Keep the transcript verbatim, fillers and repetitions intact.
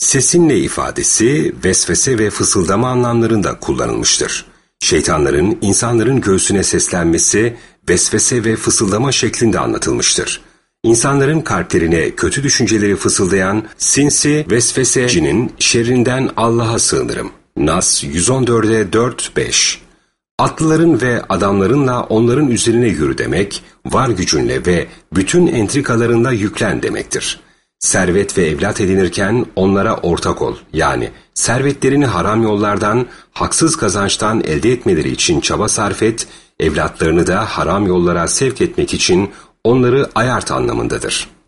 Sesinle ifadesi vesvese ve fısıldama anlamlarında kullanılmıştır. Şeytanların insanların göğsüne seslenmesi vesvese ve fısıldama şeklinde anlatılmıştır. İnsanların kalplerine kötü düşünceleri fısıldayan sinsi vesvesecinin şerrinden Allah'a sığınırım. Nas yüz on dörde dört beş. Atlıların ve adamlarınla onların üzerine yürü demek, var gücünle ve bütün entrikalarında yüklen demektir. Servet ve evlat edinirken onlara ortak ol, yani servetlerini haram yollardan, haksız kazançtan elde etmeleri için çaba sarf et, evlatlarını da haram yollara sevk etmek için onları ayart anlamındadır.